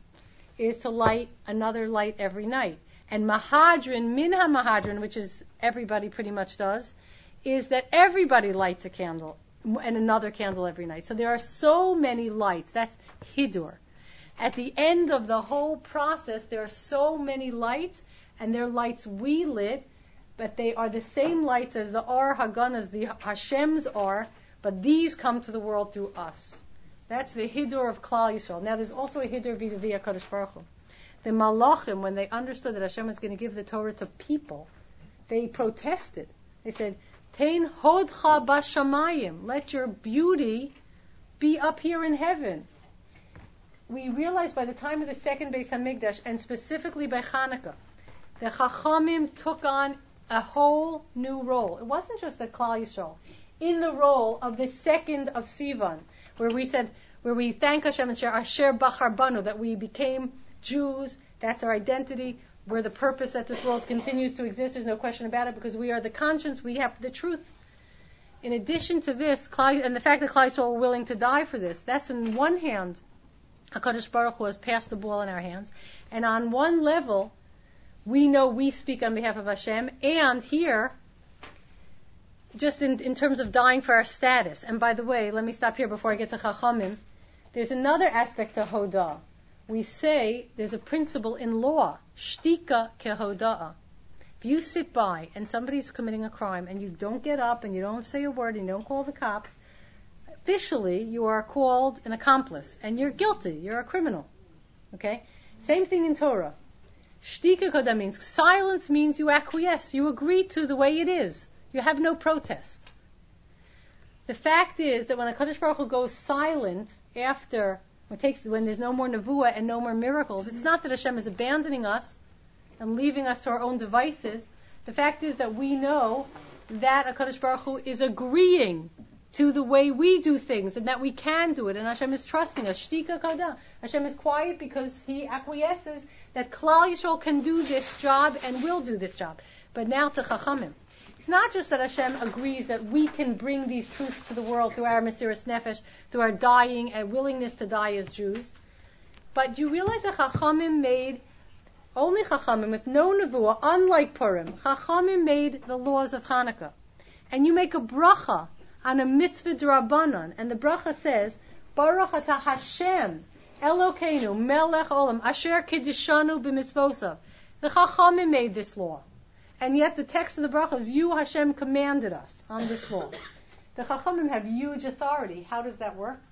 is to light another light every night. And Mahadrin, Minha Mahadrin, which is everybody pretty much does, is that everybody lights a candle and another candle every night. So there are so many lights. That's Hidur. At the end of the whole process, there are so many lights, and they're lights we lit, but they are the same lights as the Or Haganas, the Hashem's Or, but these come to the world through us. That's the Hidur of Klal Yisrael. Now there's also a Hidur vis-a-vis HaKadosh Baruch Hu. The Malachim, when they understood that Hashem was going to give the Torah to people, they protested. They said, Tein hodcha bashamayim, let your beauty be up here in heaven. We realized by the time of the second Beis HaMikdash, and specifically by Hanukkah, the Chachamim took on a whole new role. It wasn't just the Klal Yisrael. In the role of the second of Sivan, where we said, where we thank Hashem and share Asher Bachar Banu, that we became Jews, that's our identity, we're the purpose that this world continues to exist, there's no question about it, because we are the conscience, we have the truth. In addition to this, and the fact that Klal Yisrael were willing to die for this, that's in one hand, HaKadosh Baruch Hu has passed the ball in our hands, and on one level, we know we speak on behalf of Hashem, and here, just in, in terms of dying for our status. And by the way, let me stop here before I get to Chachamim. There's another aspect to Hodah. We say there's a principle in law, shtika kehoda'ah. If you sit by and somebody's committing a crime and you don't get up and you don't say a word and you don't call the cops, officially you are called an accomplice and you're guilty, you're a criminal. Okay? Same thing in Torah. Shtika koda means silence means you acquiesce, you agree to the way it is. You have no protest. The fact is that when HaKadosh Baruch Hu goes silent after, when, it takes, when there's no more nevuah and no more miracles, it's not that Hashem is abandoning us and leaving us to our own devices. The fact is that we know that HaKadosh Baruch Hu is agreeing to the way we do things and that we can do it. And Hashem is trusting us. Shtika kada. Hashem is quiet because He acquiesces that Klal Yisrael can do this job and will do this job. But now to Chachamim. It's not just that Hashem agrees that we can bring these truths to the world through our Mesiras Nefesh, through our dying and willingness to die as Jews. But you realize that Chachamim made, only Chachamim with no Nevuah, unlike Purim, Chachamim made the laws of Hanukkah. And you make a bracha on a mitzvah d'Rabbanan, and the bracha says, Baruch atah Hashem, Elokeinu, Melech Olam, Asher Kiddishanu b'mitzvosav. The Chachamim made this law. And yet the text of the bracha is, you Hashem commanded us on this law. The Chachamim have huge authority. How does that work?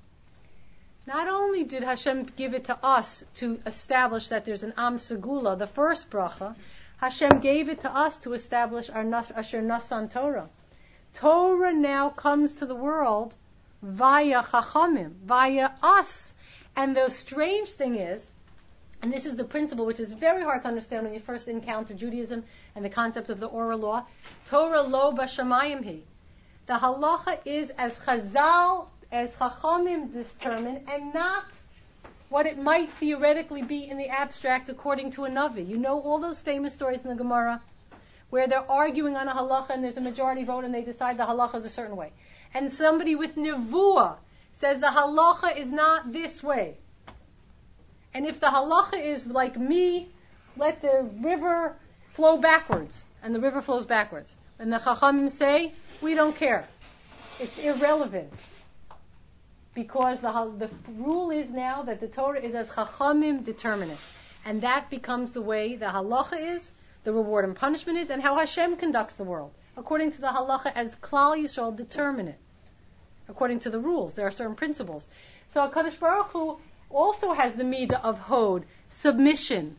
Not only did Hashem give it to us to establish that there's an Am Segula, the first bracha, Hashem gave it to us to establish our nas, Asher Nasan Torah. Torah now comes to the world via Chachamim, via us. And the strange thing is, and this is the principle which is very hard to understand when you first encounter Judaism and the concept of the oral law, Torah lo b'shamayim hi. The halacha is as Chazal, as Chachamim determine, and not what it might theoretically be in the abstract according to a Navi. You know all those famous stories in the Gemara where they're arguing on a halacha and there's a majority vote and they decide the halacha is a certain way. And somebody with nevuah says the halacha is not this way. And if the halacha is like me, let the river flow backwards. And the river flows backwards. And the Chachamim say, we don't care. It's irrelevant. Because the, the rule is now that the Torah is as Chachamim determine it. And that becomes the way the halacha is, the reward and punishment is, and how Hashem conducts the world. According to the halacha as Klal Yisrael determine it. According to the rules. There are certain principles. So HaKadosh Baruch Hu also has the midah of hod, submission,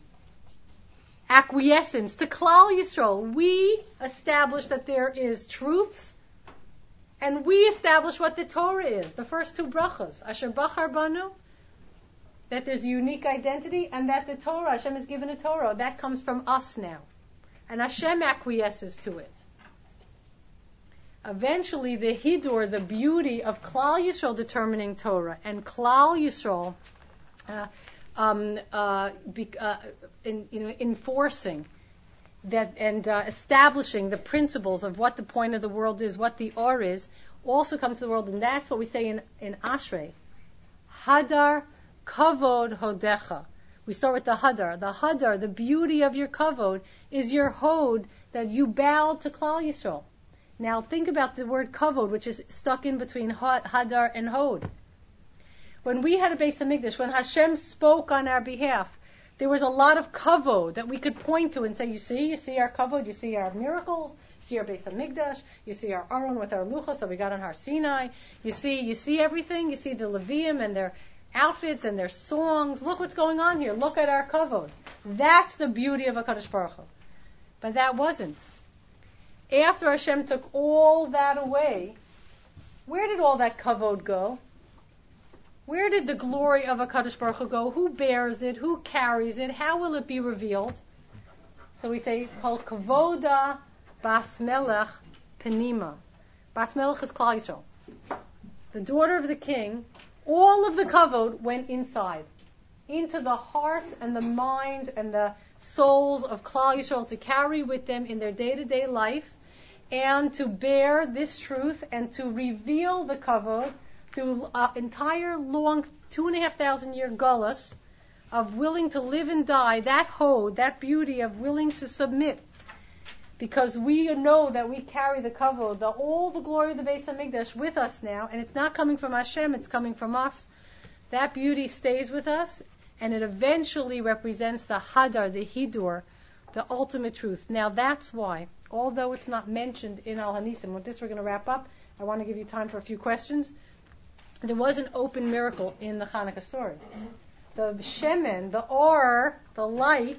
acquiescence to Klal Yisrael. We establish that there is truths, and we establish what the Torah is. The first two brachas, Asher Bachar Banu, that there's a unique identity, and that the Torah, Hashem has given a Torah, that comes from us now. And Hashem acquiesces to it. Eventually, the hidur, the beauty of Klal Yisrael determining Torah, and Klal Yisrael uh, um, uh, be, uh, in, you know, enforcing that and uh, establishing the principles of what the point of the world is, what the or is, also comes to the world, and that's what we say in, in Ashrei. Hadar kavod hodecha. We start with the hadar. The hadar, the beauty of your kavod, is your hod that you bowed to Klal Yisrael. Now think about the word kavod, which is stuck in between hadar and hod. When we had a Beis Hamikdash, when Hashem spoke on our behalf, there was a lot of kavod that we could point to and say, you see, you see our kavod, you see our miracles, you see our Beis Hamikdash, you see our Aron with our luchos that we got on Har Sinai, you see, you see everything, you see the Levium and their outfits and their songs. Look what's going on here. Look at our kavod. That's the beauty of HaKadosh Baruch Hu. But that wasn't. After Hashem took all that away, where did all that kavod go? Where did the glory of HaKadosh Baruch Hu go? Who bears it? Who carries it? How will it be revealed? So we say, Kol kavoda bas melech penima. Bas melech is Klal Yisrael. The daughter of the king, all of the kavod went inside, into the hearts and the minds and the souls of Klal Yisrael to carry with them in their day-to-day life and to bear this truth and to reveal the kavod through an entire long two and a half thousand year gullus of willing to live and die, that hod, that beauty of willing to submit. Because we know that we carry the kavod, the, all the glory of the Beis Hamikdash with us now, and it's not coming from Hashem, it's coming from us. That beauty stays with us, and it eventually represents the hadar, the hidur, the ultimate truth. Now that's why, although it's not mentioned in Al Hanisim, with this we're going to wrap up. I want to give you time for a few questions. There was an open miracle in the Hanukkah story. The shemen, the or, the light,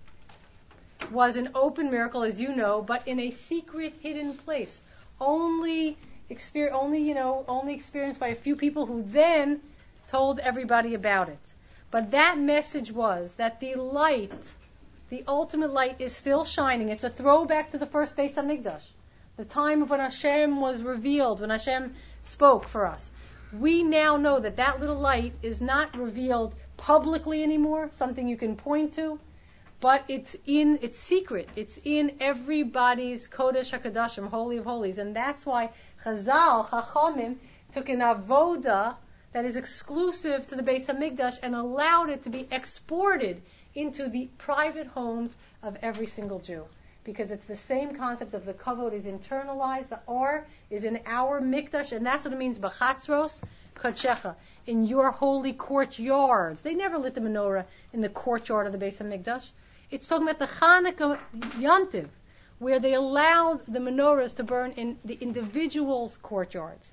was an open miracle, as you know, but in a secret, hidden place. Only, exper- only, you know, only experienced by a few people who then told everybody about it. But that message was that the light, the ultimate light, is still shining. It's a throwback to the first Beis Hamikdash, the time of when Hashem was revealed, when Hashem spoke for us. We now know that that little light is not revealed publicly anymore, something you can point to, but it's in, it's secret. It's in everybody's Kodesh HaKodashim, Holy of Holies. And that's why Chazal, Chachamim, took an avoda that is exclusive to the Beis Hamikdash and allowed it to be exported into the private homes of every single Jew. Because it's the same concept of the kavod is internalized, the or is in our mikdash, and that's what it means, b'chatzros kodshecha, in your holy courtyards. They never lit the menorah in the courtyard of the Beis Hamikdash. It's talking about the Chanukah Yontiv, where they allowed the menorahs to burn in the individuals' courtyards.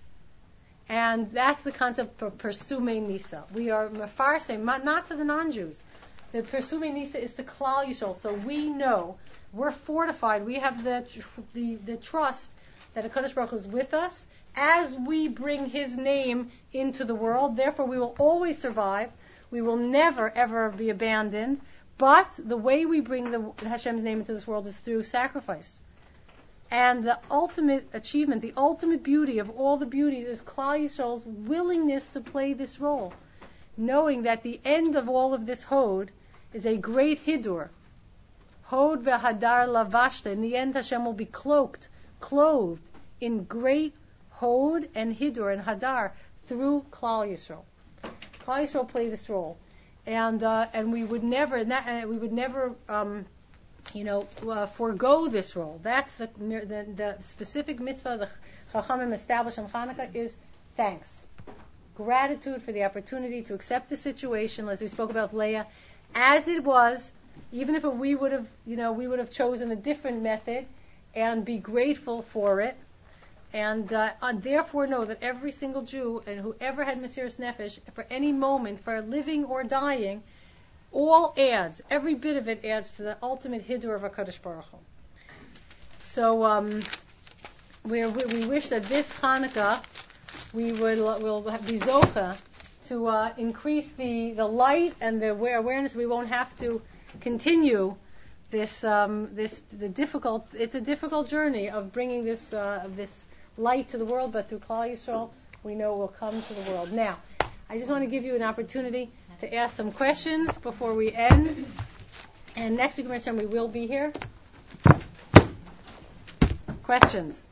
And that's the concept of Persume Nisa. We are mefarse, not to the non-Jews. The Persume Nisa is to Klal Yisrael, so we know, we're fortified, we have the the, the trust that HaKadosh Baruch Hu is with us as we bring His name into the world. Therefore, we will always survive. We will never, ever be abandoned. But the way we bring the Hashem's name into this world is through sacrifice. And the ultimate achievement, the ultimate beauty of all the beauties is Klal Yisrael's willingness to play this role, knowing that the end of all of this Hod is a great Hidur. Hod v'hadar lavashta. In the end, Hashem will be cloaked, clothed in great Hod and Hidur and Hadar through Klal Yisrael. Klal Yisrael play this role, and uh, and we would never, and that, and we would never, um, you know, uh, forego this role. That's the, the the specific mitzvah the Chachamim established on Hanukkah is thanks, gratitude for the opportunity to accept the situation, as we spoke about Leah, as it was. Even if we would have, you know, we would have chosen a different method, and be grateful for it, and, uh, and therefore know that every single Jew and whoever had Mesiras Nefesh for any moment, for living or dying, all adds, every bit of it adds to the ultimate Hidur of HaKadosh Baruch Hu. So um, we we wish that this Hanukkah we would will be zocha to uh, increase the the light and the awareness. We won't have to continue this um, this the difficult. It's a difficult journey of bringing this uh, this light to the world, but through Klal Yisrael, we know it will come to the world. Now, I just want to give you an opportunity to ask some questions before we end. And next week, Hashem, we will be here. Questions?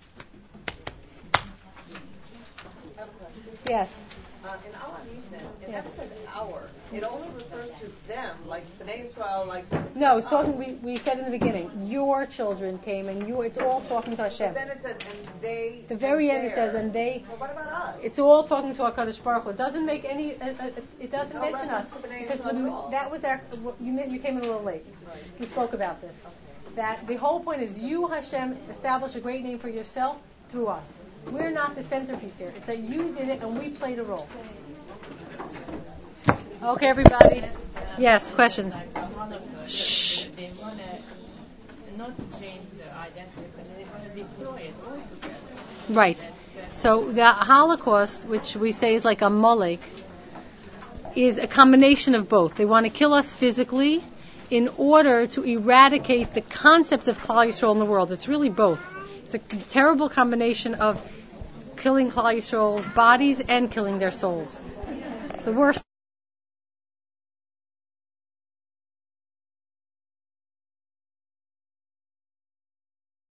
Yes. Uh, in Al Hanisim, it never says our. It only refers to them, like Bnei Israel, like. No, it's talking. We, we said in the beginning, your children came, and you. It's all talking to Hashem. Then it says, and they. The very and end it says, and they. Well, what about us? It's all talking to HaKadosh Baruch Hu. It doesn't make any. Uh, uh, it doesn't No mention us reference to Bnei because Israel the, at all. that was our. You you came in a little late. Right. We spoke about this. That the whole point is, you Hashem established a great name for yourself through us. We're not the centerpiece here. It's that you did it and we played a role. Okay, everybody. Yes, questions. Shh. They want to not change the identity, but they want to destroy it altogether. Right. So the Holocaust, which we say is like a Molech, is a combination of both. They want to kill us physically in order to eradicate the concept of Klal Yisrael in the world. It's really both. It's a terrible combination of killing Klal Yisrael's bodies and killing their souls. It's the worst.